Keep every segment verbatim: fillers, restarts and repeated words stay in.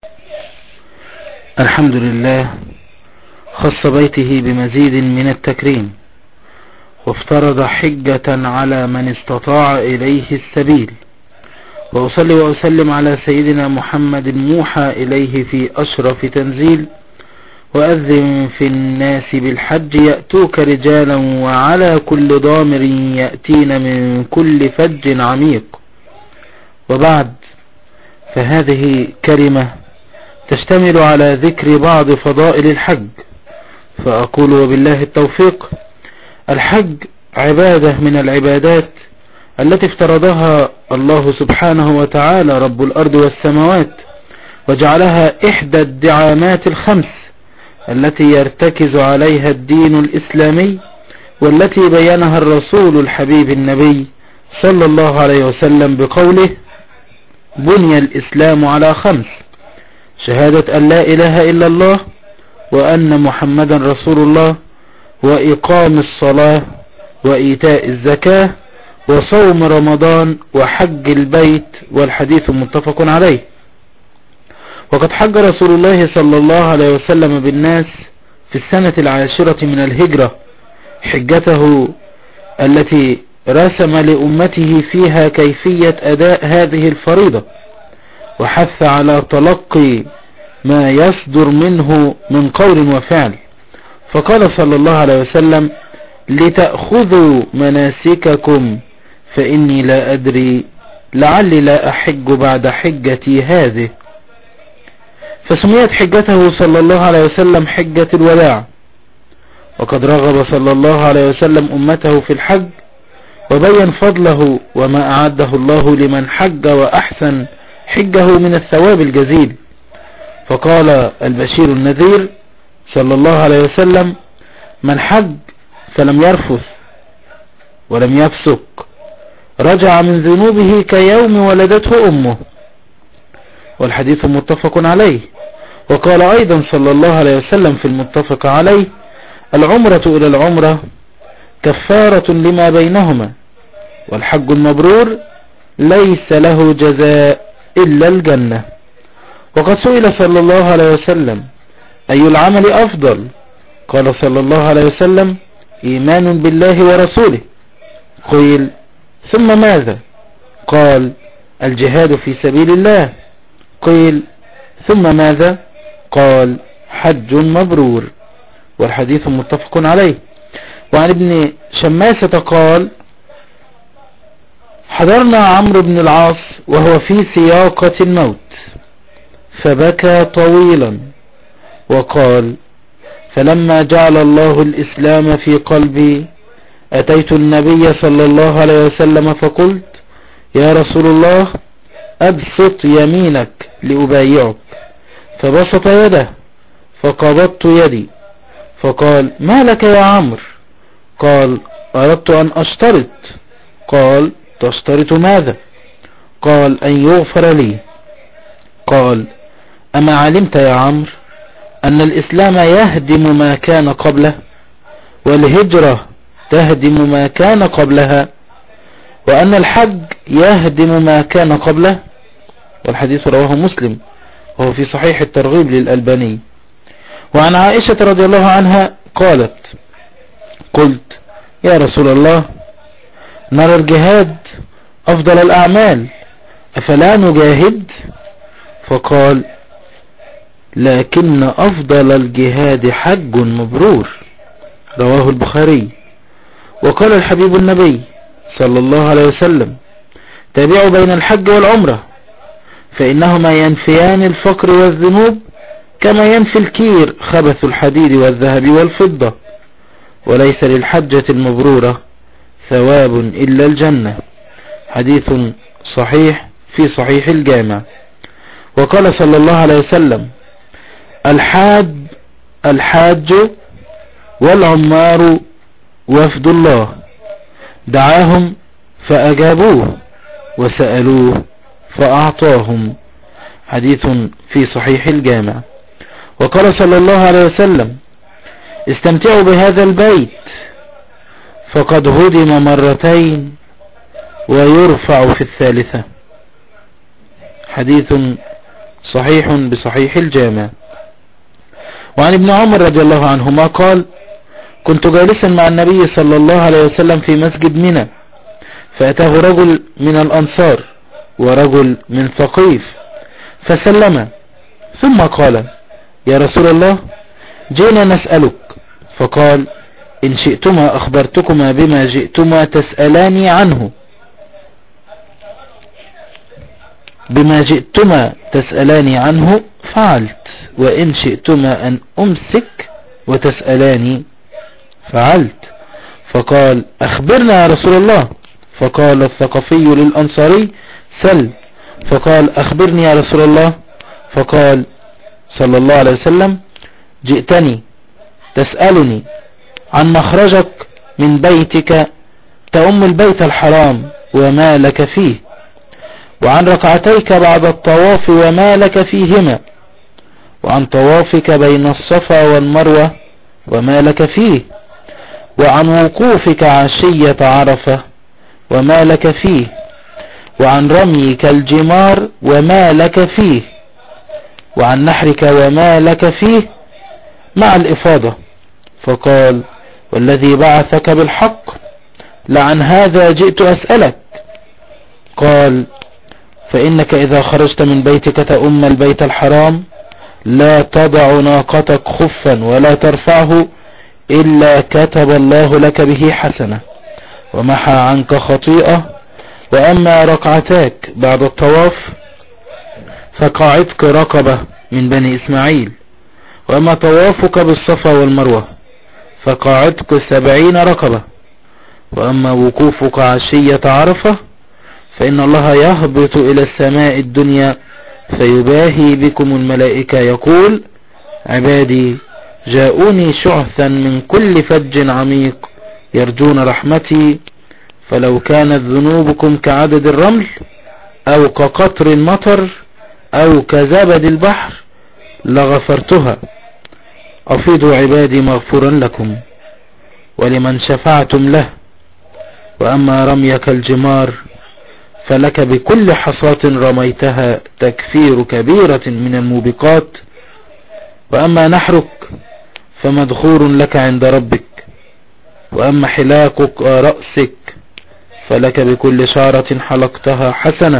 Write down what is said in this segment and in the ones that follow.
الحمد لله خص بيته بمزيد من التكريم، وافترض حجة على من استطاع إليه السبيل، وأصلي وأسلم على سيدنا محمد موحى إليه في أشرف تنزيل. وأذن في الناس بالحج يأتوك رجالا وعلى كل ضامر يأتين من كل فج عميق. وبعد، فهذه كلمة تشتمل على ذكر بعض فضائل الحج، فأقول وبالله التوفيق: الحج عبادة من العبادات التي افترضها الله سبحانه وتعالى رب الأرض والسماوات، وجعلها إحدى الدعامات الخمس التي يرتكز عليها الدين الإسلامي، والتي بينها الرسول الحبيب النبي صلى الله عليه وسلم بقوله: بني الإسلام على خمس: شهادة أن لا إله إلا الله، وأن محمدا رسول الله، وإقام الصلاة، وإيتاء الزكاة، وصوم رمضان، وحج البيت. والحديث متفق عليه. وقد حج رسول الله صلى الله عليه وسلم بالناس في السنة العاشرة من الهجرة حجته التي رسم لأمته فيها كيفية أداء هذه الفريضة، وحث على تلقي ما يصدر منه من قول وفعل، فقال صلى الله عليه وسلم: لتأخذوا مناسككم فإني لا أدري لعلي لا أحج بعد حجتي هذه. فسميت حجته صلى الله عليه وسلم حجة الوداع. وقد رغب صلى الله عليه وسلم أمته في الحج، وبين فضله وما أعده الله لمن حج وأحسن حجه من الثواب الجزيل. فقال البشير النذير صلى الله عليه وسلم: من حج فلم يرفث ولم يفسق رجع من ذنوبه كيوم ولدته أمه. والحديث متفق عليه. وقال أيضا صلى الله عليه وسلم في المتفق عليه: العمرة إلى العمرة كفارة لما بينهما، والحج المبرور ليس له جزاء إلا الجنة. وقد سئل صلى الله عليه وسلم: أي العمل أفضل؟ قال صلى الله عليه وسلم: إيمان بالله ورسوله. قيل: ثم ماذا؟ قال: الجهاد في سبيل الله. قيل: ثم ماذا؟ قال: حج مبرور. والحديث متفق عليه. وعن ابن شماسة قال: حضرنا عمرو بن العاص وهو في سياقة الموت، فبكى طويلا، وقال: فلما جعل الله الإسلام في قلبي أتيت النبي صلى الله عليه وسلم فقلت: يا رسول الله، أبسط يمينك لأبايعك. فبسط يده فقبضت يدي، فقال: ما لك يا عمرو؟ قال: أردت أن أشترط. قال: تشترط ماذا؟ قال: أن يغفر لي. قال: أما علمت يا عمرو أن الإسلام يهدم ما كان قبله، والهجرة تهدم ما كان قبلها، وأن الحج يهدم ما كان قبله؟ والحديث رواه مسلم، وهو في صحيح الترغيب للألباني. وعن عائشة رضي الله عنها قالت: قلت: يا رسول الله، نرى الجهاد أفضل الأعمال، أفلا نجاهد؟ فقال: لكن أفضل الجهاد حج مبرور. رواه البخاري. وقال الحبيب النبي صلى الله عليه وسلم: تابعوا بين الحج والعمرة، فإنهما ينفيان الفقر والذنوب كما ينفي الكير خبث الحديد والذهب والفضة، وليس للحجة المبرورة ثواب إلا الجنة. حديث صحيح في صحيح الجامع. وقال صلى الله عليه وسلم: الحاج الحاج والعمار وفد الله، دعاهم فأجابوه، وسألوه فأعطاهم. حديث في صحيح الجامع. وقال صلى الله عليه وسلم: استمتعوا بهذا البيت فقد هدم مرتين ويرفع في الثالثة. حديث صحيح بصحيح الجامع. وعن ابن عمر رضي الله عنهما قال: كنت جالسا مع النبي صلى الله عليه وسلم في مسجد منى، فأتاه رجل من الأنصار ورجل من ثقيف فسلم، ثم قال: يا رسول الله، جئنا نسألك. فقال: إن شئتما أخبرتكما بما جئتما تسألاني عنه بما جئتما تسألاني عنه فعلت، وإن شئتما أن أمسك وتسألاني فعلت. فقال: أخبرنا يا رسول الله. فقال الثقفي للأنصاري: سل. فقال: أخبرني يا رسول الله. فقال صلى الله عليه وسلم: جئتني تسألني عن مخرجك من بيتك تأم البيت الحرام وما لك فيه، وعن ركعتيك بعد الطواف وما لك فيهما، وعن طوافك بين الصفا والمروة وما لك فيه، وعن وقوفك عشية عرفة وما لك فيه، وعن رميك الجمار وما لك فيه، وعن نحرك وما لك فيه مع الإفاضة. فقال: والذي بعثك بالحق لعن هذا جئت أسألك. قال: فإنك إذا خرجت من بيتك تأم البيت الحرام لا تضع ناقتك خفا ولا ترفعه إلا كتب الله لك به حسنة ومحى عنك خطيئة. وأما ركعتاك بعد الطواف فقعدك رقبة من بني إسماعيل، وأما طوافك بالصفا والمروة فقعدك سبعين رقبة، وأما وقوفك عشية عرفة فإن الله يهبط إلى السماء الدنيا فيباهي بكم الملائكة يقول: عبادي جاءوني شعثا من كل فج عميق يرجون رحمتي، فلو كانت ذنوبكم كعدد الرمل أو كقطر المطر أو كزبد البحر لغفرتها. أفيضوا عبادي مغفورا لكم ولمن شفعتم له. وأما رميك الجمار فلك بكل حصاة رميتها تكفير كبيرة من الموبقات. وأما نحرك فمدخور لك عند ربك. وأما حلاقك رأسك فلك بكل شعرة حلقتها حسنة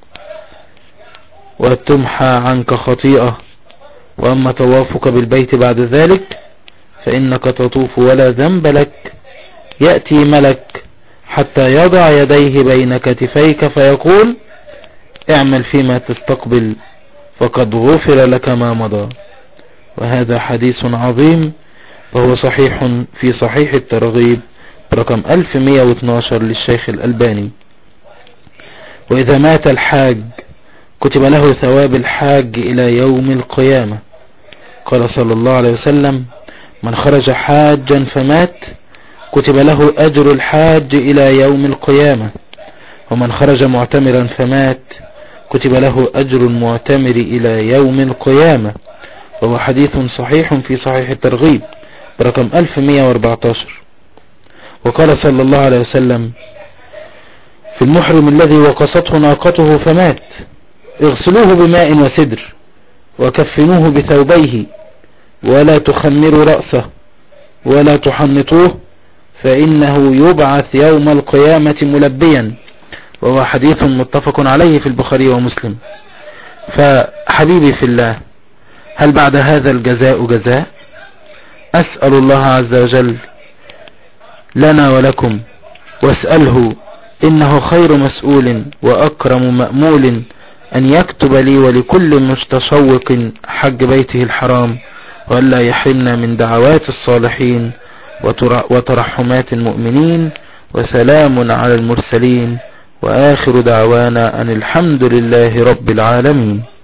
وتمحى عنك خطيئة. وأما طوافك بالبيت بعد ذلك فإنك تطوف ولا ذنب لك، يأتي ملك حتى يضع يديه بين كتفيك فيقول: اعمل فيما تستقبل فقد غفر لك ما مضى. وهذا حديث عظيم، وهو صحيح في صحيح الترغيب برقم ألف ومئة واثناشر للشيخ الألباني. وإذا مات الحاج كتب له ثواب الحاج إلى يوم القيامة. قال صلى الله عليه وسلم: من خرج حاجا فمات كتب له أجر الحاج إلى يوم القيامة، ومن خرج معتمرا فمات كتب له أجر المعتمر إلى يوم القيامة. وهو حديث صحيح في صحيح الترغيب برقم ألف ومئة وأربعة عشر. وقال صلى الله عليه وسلم في المحرم الذي وقصته ناقته فمات: اغسلوه بماء وسدر وكفنوه بثوبيه ولا تخمروا رأسه ولا تحنطوه فإنه يبعث يوم القيامة ملبيا. وهو حديث متفق عليه في البخاري ومسلم. فحبيبي في الله، هل بعد هذا الجزاء جزاء؟ أسأل الله عز وجل لنا ولكم، واسأله إنه خير مسؤول وأكرم مأمول أن يكتب لي ولكل مستشوق حج بيته الحرام، وألا يحرمنا من دعوات الصالحين وترحمات المؤمنين. وسلام على المرسلين، وآخر دعوانا أن الحمد لله رب العالمين.